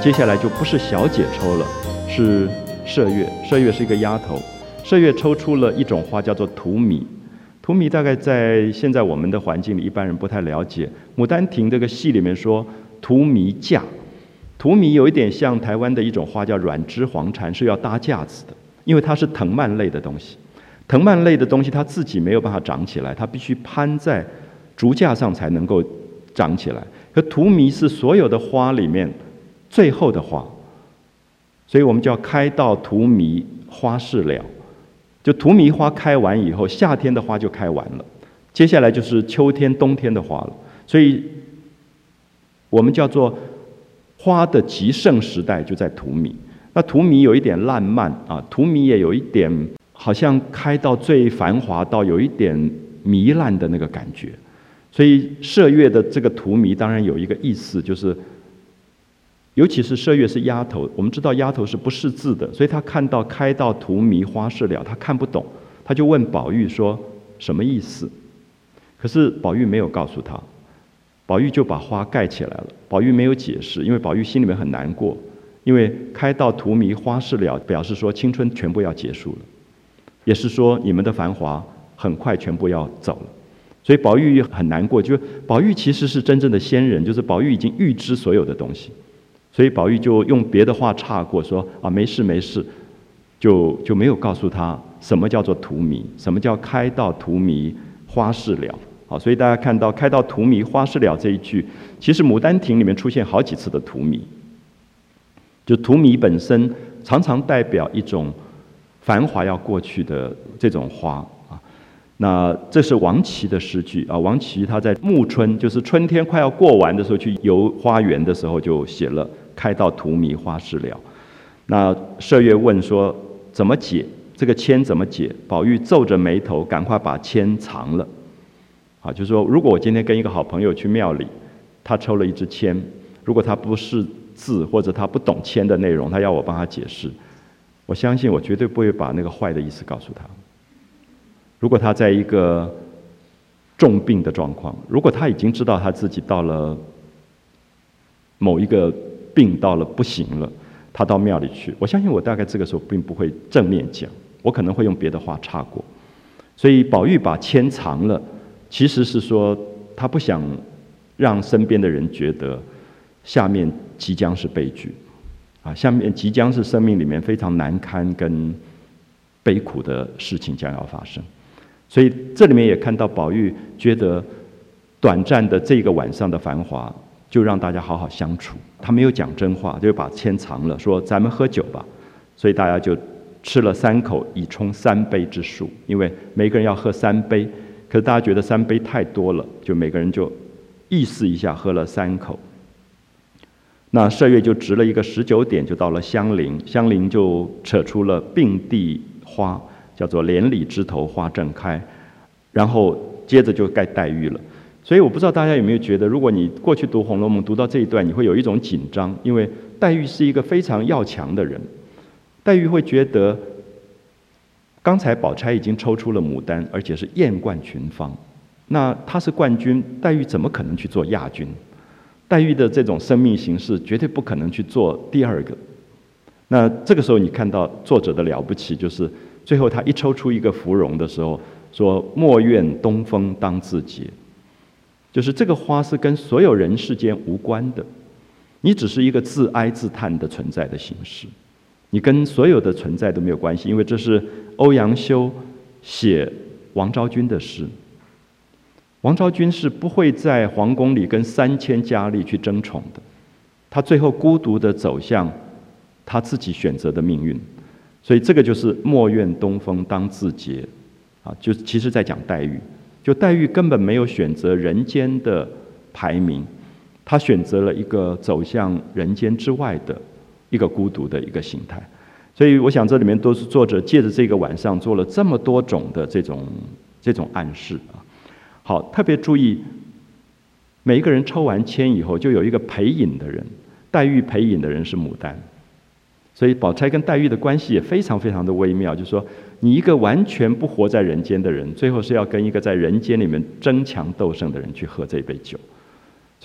接下来就不是小姐抽了，是麝月。麝月是一个丫头，麝月抽出了一种花叫做荼蘼。荼蘼大概在现在我们的环境里，一般人不太了解。《牡丹亭》这个戏里面说荼蘼架，荼蘼有一点像台湾的一种花叫软枝黄蝉，是要搭架子的，因为它是藤蔓类的东西。藤蔓类的东西它自己没有办法长起来，它必须攀在竹架上才能够长起来。可荼蘼是所有的花里面最后的花，所以我们叫开到荼蘼花事了。就荼蘼花开完以后，夏天的花就开完了，接下来就是秋天、冬天的花了。所以我们叫做花的极盛时代就在荼蘼。那荼蘼有一点烂漫啊，荼蘼也有一点好像开到最繁华到有一点糜烂的那个感觉。所以麝月的这个荼蘼当然有一个意思，就是尤其是麝月是丫头，我们知道丫头是不识字的，所以她看到开到荼蘼花事了，她看不懂，她就问宝玉说什么意思。可是宝玉没有告诉她，宝玉就把花盖起来了。宝玉没有解释，因为宝玉心里面很难过，因为开到荼蘼花事了表示说青春全部要结束了，也是说你们的繁华很快全部要走了。所以宝玉很难过，就是宝玉其实是真正的仙人，就是宝玉已经预知所有的东西，所以宝玉就用别的话岔过说啊，没事没事，就没有告诉他什么叫做荼蘼，什么叫开到荼蘼花事了。好，所以大家看到开到荼蘼花事了这一句，其实《牡丹亭》里面出现好几次的荼蘼，就荼蘼本身常常代表一种繁华要过去的这种花啊。那这是王琦的诗句啊，王琦他在暮春，就是春天快要过完的时候去游花园的时候，就写了开到荼蘼花事了。那麝月问说怎么解这个签怎么解？宝玉皱着眉头，赶快把签藏了。啊，就是说，如果我今天跟一个好朋友去庙里，他抽了一支签，如果他不识字或者他不懂签的内容，他要我帮他解释，我相信我绝对不会把那个坏的意思告诉他。如果他在一个重病的状况，如果他已经知道他自己到了某一个病到了不行了，他到庙里去，我相信我大概这个时候并不会正面讲，我可能会用别的话插过。所以宝玉把签藏了，其实是说他不想让身边的人觉得下面即将是悲剧啊，下面即将是生命里面非常难堪跟悲苦的事情将要发生。所以这里面也看到宝玉觉得短暂的这个晚上的繁华就让大家好好相处，他没有讲真话，就把签藏了，说咱们喝酒吧。所以大家就吃了3口，以充3杯之数，因为每个人要喝3杯，可是大家觉得3杯太多了，就每个人就意思一下喝了3口。那麝月就值了一个19点，就到了香菱，香菱就扯出了并蒂花，叫做连理枝头花正开，然后接着就盖黛玉了。所以我不知道大家有没有觉得，如果你过去读《红楼梦》读到这一段，你会有一种紧张，因为黛玉是一个非常要强的人。黛玉会觉得，刚才宝钗已经抽出了牡丹，而且是艳冠群芳，那她是冠军，黛玉怎么可能去做亚军？黛玉的这种生命形式绝对不可能去做第2个。那这个时候你看到作者的了不起，就是最后他一抽出一个芙蓉的时候，说莫怨东风当自结，就是这个花是跟所有人世间无关的，你只是一个自哀自叹的存在的形式，你跟所有的存在都没有关系，因为这是欧阳修写王昭君的诗。王昭君是不会在皇宫里跟3000佳丽去争宠的，她最后孤独地走向她自己选择的命运。所以这个就是莫怨东风当自结啊，就其实在讲黛玉，就黛玉根本没有选择人间的排名，她选择了一个走向人间之外的一个孤独的一个形态。所以我想这里面都是作者借着这个晚上做了这么多种的这种暗示啊。好，特别注意，每一个人抽完签以后，就有一个陪饮的人，黛玉陪饮的人是牡丹，所以宝钗跟黛玉的关系也非常非常的微妙，就是说，你一个完全不活在人间的人，最后是要跟一个在人间里面争强斗胜的人去喝这杯酒。所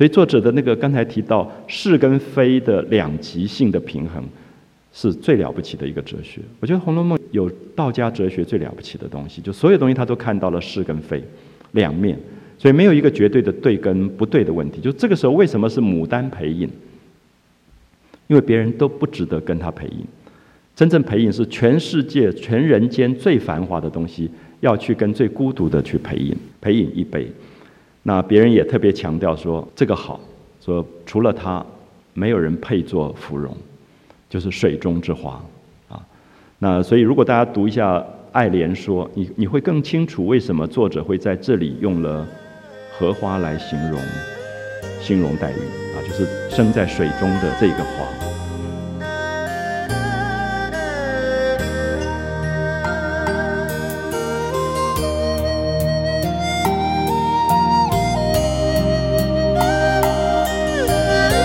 所以作者的那个刚才提到是跟非的两极性的平衡，是最了不起的一个哲学。我觉得《红楼梦》有道家哲学最了不起的东西，就所有东西他都看到了是跟非两面，所以没有一个绝对的对跟不对的问题。就这个时候为什么是牡丹陪饮？因为别人都不值得跟他陪饮，真正陪饮是全世界全人间最繁华的东西要去跟最孤独的去陪饮一杯。那别人也特别强调说这个好，说除了他没有人配做芙蓉，就是水中之花啊。那所以如果大家读一下爱莲说，你会更清楚为什么作者会在这里用了荷花来形容黛玉啊，就是生在水中的这个花。